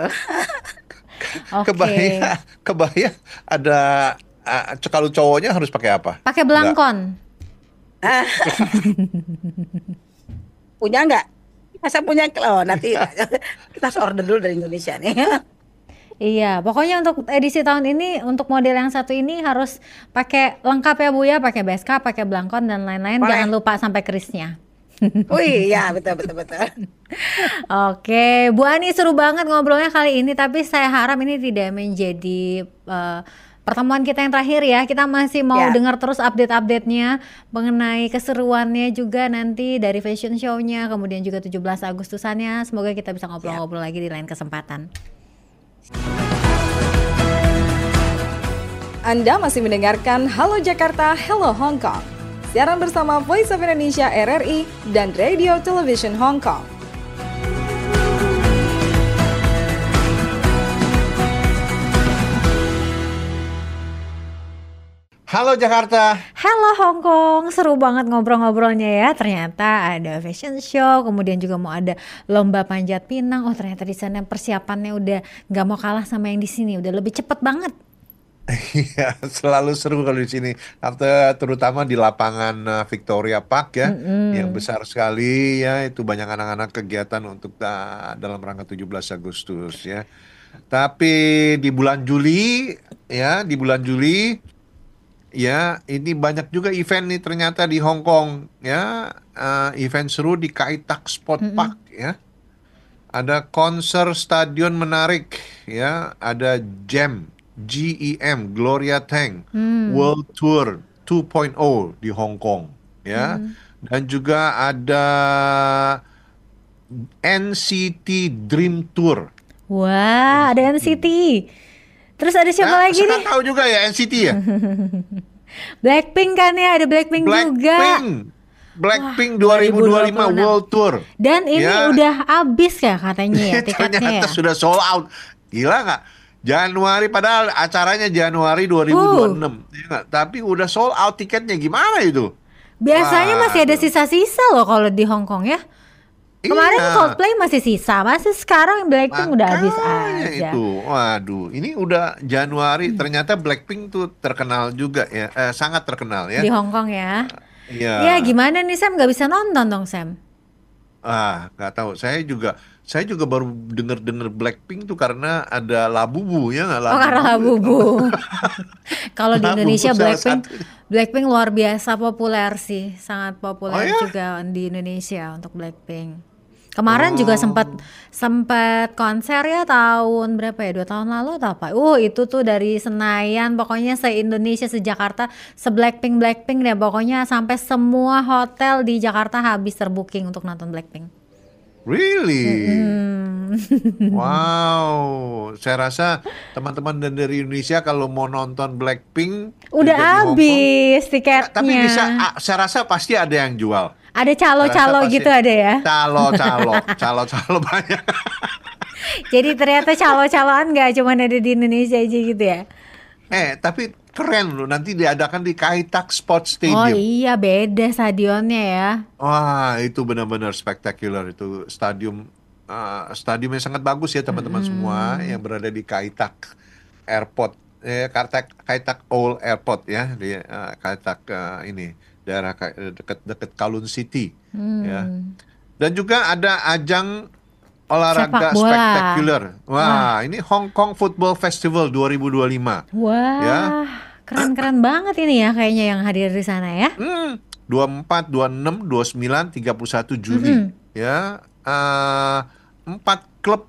Oke. Kebaya ada kalau cowoknya harus pakai apa? Pakai belangkon. Punya nggak? Masa punya? Oh, nanti kita harus order dulu dari Indonesia nih. Iya, pokoknya untuk edisi tahun ini untuk model yang satu ini harus pakai lengkap ya Bu ya, pakai beskap, pakai belangkon dan lain-lain. Jangan lupa sampai kerisnya. Wih, ya betul. Oke, Bu Ani seru banget ngobrolnya kali ini, tapi saya harap ini tidak menjadi pertemuan kita yang terakhir ya. Kita masih mau dengar terus update-update-nya mengenai keseruannya juga nanti dari fashion show-nya, kemudian juga 17 Agustusannya. Semoga kita bisa ngobrol-ngobrol lagi di lain kesempatan. Anda masih mendengarkan Halo Jakarta, Hello Hong Kong. Siaran bersama Voice of Indonesia RRI dan Radio Television Hong Kong. Halo Jakarta. Halo Hong Kong, seru banget ngobrol-ngobrolnya ya. Ternyata ada fashion show, kemudian juga mau ada lomba panjat pinang. Oh ternyata di sana persiapannya udah nggak mau kalah sama yang di sini, udah lebih cepet banget. Iya, selalu seru kalau di sini. Terutama di lapangan Victoria Park ya, yang besar sekali ya. Itu banyak anak-anak kegiatan untuk dalam rangka 17 Agustus ya. Tapi di bulan Juli ya, ini banyak juga event nih ternyata di Hong Kong ya, event seru di Kai Tak Sport Park ya. Ada konser stadion menarik ya, ada GEM Gloria Tang World Tour 2.0 di Hong Kong ya. Dan juga ada NCT Dream Tour. Wah, ada NCT. Terus ada siapa lagi nih? Tahu juga ya NCT ya? Blackpink kan ya, ada Blackpink juga. Blackpink 2025 World Tour. Dan ini udah habis ya katanya ya tiketnya. Ternyata sudah sold out. Gila nggak? Januari, padahal acaranya Januari 2026. Ya, tapi udah sold out tiketnya, gimana itu? Biasanya masih ada sisa-sisa loh kalau di Hong Kong ya. Kemarin Coldplay masih sisa, masih sekarang Blackpink udah habis aja. Itu, waduh, ini udah Januari. Ternyata Blackpink tuh terkenal juga ya, sangat terkenal ya. Di Hong Kong ya. Iya. Ya gimana nih Sam, nggak bisa nonton dong Sam? Nggak tahu. Saya juga baru denger Blackpink tuh karena ada Labubu ya nggak? Oh karena Labubu. Kalau di Indonesia Blackpink luar biasa populer sih, sangat populer juga di Indonesia untuk Blackpink. Kemarin juga sempat konser ya tahun berapa ya, 2 tahun lalu atau apa? Itu tuh dari Senayan, pokoknya se-Indonesia, se-Jakarta, se-Blackpink deh. Pokoknya sampai semua hotel di Jakarta habis terbooking untuk nonton Blackpink. Really? Wow, saya rasa teman-teman dari Indonesia kalau mau nonton Blackpink udah habis tiketnya. Tapi saya rasa pasti ada yang jual. Ada calo-calo gitu ada ya? Calo banyak. Jadi ternyata calo-caloan nggak cuma ada di Indonesia aja gitu ya? Tapi keren loh, nanti diadakan di Kai Tak Sports Stadium. Oh iya, beda stadionnya ya. Wah, itu benar-benar spektakuler itu stadiumnya sangat bagus ya teman-teman semua yang berada di Kai Tak Airport, Kai Tak Old Airport ya, di Kai Tak ini daerah dekat Kowloon City ya. Dan juga ada ajang olahraga spektakuler. Wah, ini Hong Kong Football Festival 2025. Wah, ya. Keren-keren banget ini ya kayaknya yang hadir di sana ya. 24, 26, 29, 31 Juli. Ya, 4 klub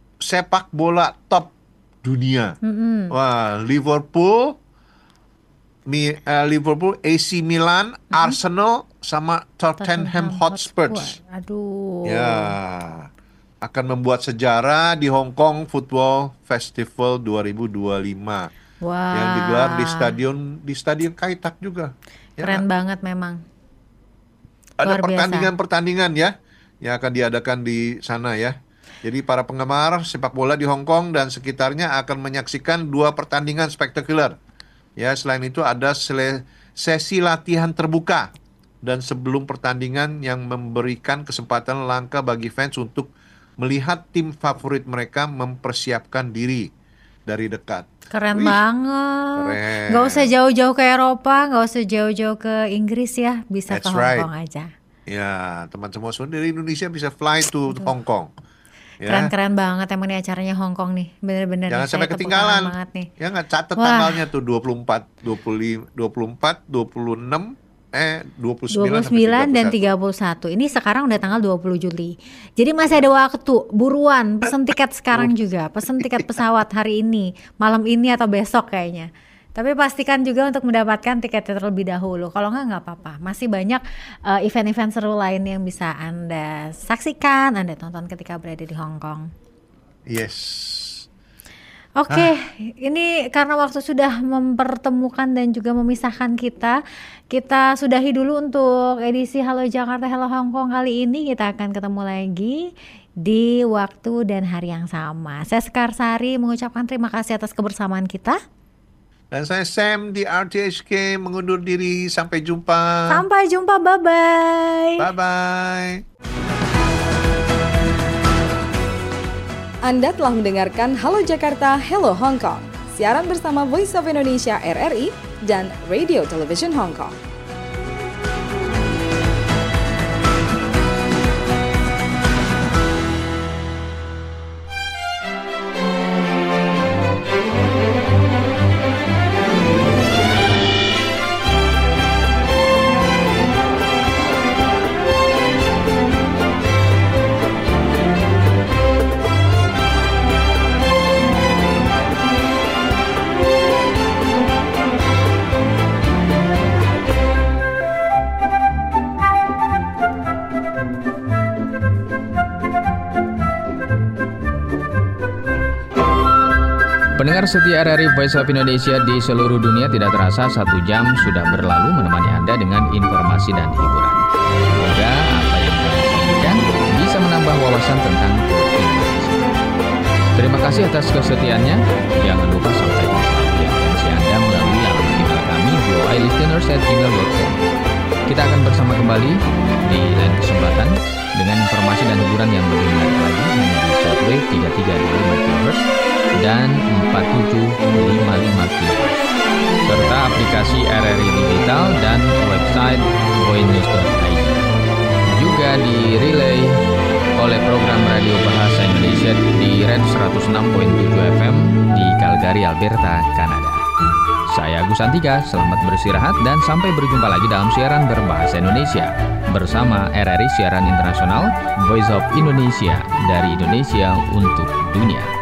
sepak bola top dunia. Wah, Liverpool, Liverpool, AC Milan, Arsenal, sama Tottenham Hotspur. Aduh. Ya, akan membuat sejarah di Hong Kong Football Festival 2025. Wah. Yang digelar di stadion Kai Tak juga. Ya. Keren banget memang. Ada Luar biasa. pertandingan-pertandingan ya yang akan diadakan di sana ya. Jadi para penggemar sepak bola di Hong Kong dan sekitarnya akan menyaksikan 2 pertandingan spektakuler. Ya, selain itu ada sesi latihan terbuka dan sebelum pertandingan yang memberikan kesempatan langka bagi fans untuk melihat tim favorit mereka mempersiapkan diri dari dekat. Keren banget. Keren. Gak usah jauh-jauh ke Eropa, gak usah jauh-jauh ke Inggris ya, bisa That's ke Hong right. Kong aja. Ya, teman-teman semua dari Indonesia bisa fly to Hong Kong. Ya. Keren-keren banget emang nih acaranya Hong Kong nih, bener-bener. Jangan nih, sampai saya tepuk ketinggalan. tangan banget nih. Ya nggak, catat Wah. tanggalnya tuh 24, 26, 29 29 dan 31. Ini sekarang udah tanggal 20 Juli. Jadi masih ada waktu. Buruan, pesen tiket sekarang juga. Pesen tiket pesawat hari ini, malam ini atau besok kayaknya. Tapi pastikan juga untuk mendapatkan tiketnya terlebih dahulu. Kalau nggak apa-apa. Masih banyak event-event seru lain yang bisa Anda saksikan, Anda tonton ketika berada di Hong Kong. Yes. Oke, ini karena waktu sudah mempertemukan dan juga memisahkan kita sudahi dulu untuk edisi Halo Jakarta, Halo Hong Kong kali ini. Kita akan ketemu lagi di waktu dan hari yang sama. Saya Sekar Sari mengucapkan terima kasih atas kebersamaan kita. Dan saya Sam di RTHK mengundur diri. Sampai jumpa. Sampai jumpa, bye-bye. Bye-bye. Anda telah mendengarkan Halo Jakarta, Hello Hong Kong. Siaran bersama Voice of Indonesia RRI dan Radio Television Hong Kong. Pendengar setia RRI Voice of Indonesia di seluruh dunia, tidak terasa 1 jam sudah berlalu menemani Anda dengan informasi dan hiburan. Semoga apa yang kami sampaikan bisa menambah wawasan tentang Indonesia. Terima kasih atas kesetiaannya. Jangan lupa sampaikan preferensi Anda melalui alamat email kami voilisteners@gmail.com. Kita akan bersama kembali di lain kesempatan dengan informasi dan hiburan yang lebih menarik lagi hanya di shortwave 3325 kHz dan 4755 kHz serta aplikasi RRI Digital dan website voinews.id. Juga di-relay oleh program radio Bahasa Indonesia di Red 106.7 FM di Calgary, Alberta, Kanada. Saya Agus Antika, selamat beristirahat dan sampai berjumpa lagi dalam siaran berbahasa Indonesia bersama RRI Siaran Internasional Voice of Indonesia dari Indonesia untuk dunia.